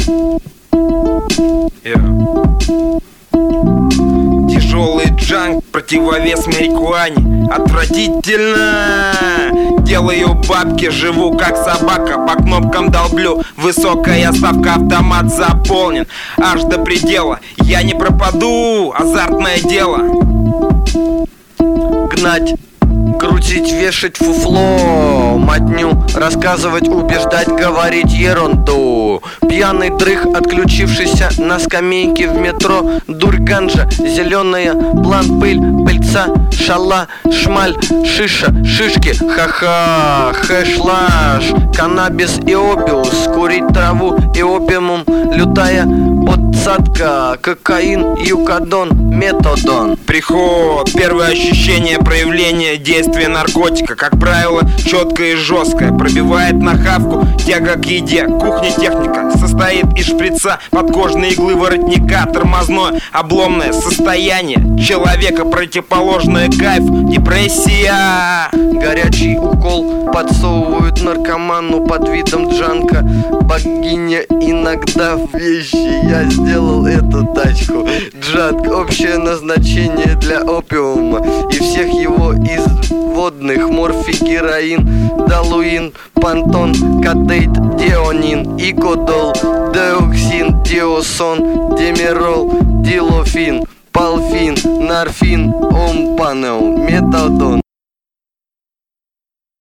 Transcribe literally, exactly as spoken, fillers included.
Yeah. Тяжелый джанк, противовес марихуане. Отвратительно. Делаю бабки, живу как собака. По кнопкам долблю, высокая ставка, автомат заполнен аж до предела. Я не пропаду, азартное дело. Гнать, крутить, вешать фуфло, мотню, рассказывать, убеждать, говорить ерунду. Пьяный дрых, отключившийся на скамейке в метро. Дурь, ганжа, зеленая, план, пыль, пыльца, шала, шмаль, шиша, шишки, ха-ха, хэшлаш, каннабис и опиус, курить траву и опиумум, лютая подсадка, кокаин, юкадон, метадон. Приход, первое ощущение проявления действия наркотика, как правило, четкое и жесткое, пробивает на хавку, тяга к еде, кухня техника, состоит из шприца, подкожной иглы, воротника, тормозное, обломное состояние человека, противоположное кайф, депрессия. Горячий укол подсовывают наркоману под видом джанка. Богиня иногда вещи, я сделал эту тачку. Джанк, общее назначение для опиума и всех его изводных: морфий, героин, далуин, пантон, кадейт, деонин, икодол, деоксин, диосон, демирол, дилофин, палфин, нарфин, омпанеум, метадон.